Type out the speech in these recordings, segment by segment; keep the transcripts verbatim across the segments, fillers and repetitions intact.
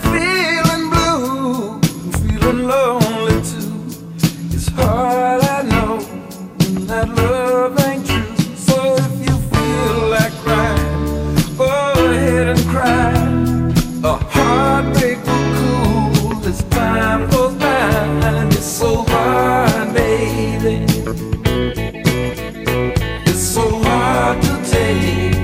feeling blue, feeling lonely too, it's hard, I know, that love ain't true. So if you feel like crying, go ahead and cry. A heartbreak will cool as time goes by, and it's so hard, baby. It's so hard to take.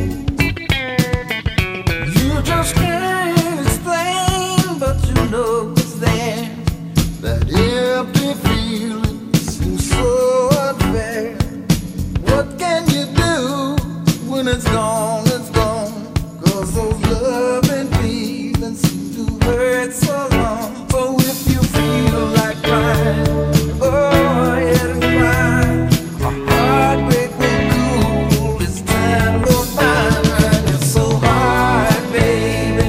You just can't explain, but you know it's there. That empty feeling seems so unfair. What can you do when it's gone? It's gone. 'Cause those loving feelings seem to hurt so long. So if you feel like crying, go ahead and cry. A heartbreak will cool as time goes by, and it's so hard, baby.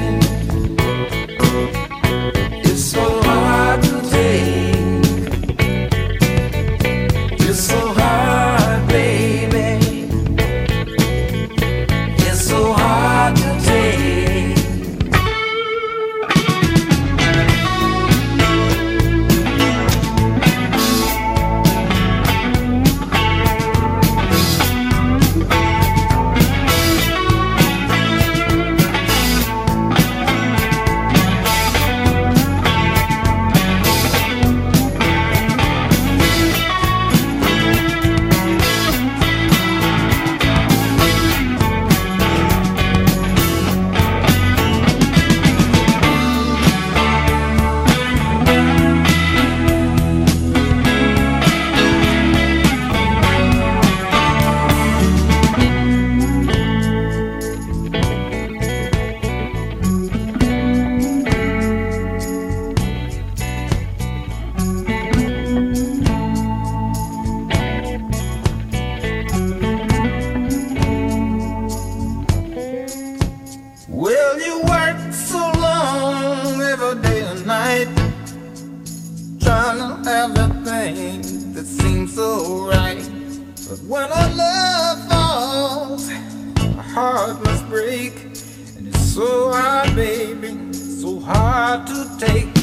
It's so hard to take. It's so hard, baby. It's so hard to take. Well, you work so long every day and night, trying to have that thing that seems so right. But when our love falls, our heart must break. And it's so hard, baby, so hard to take.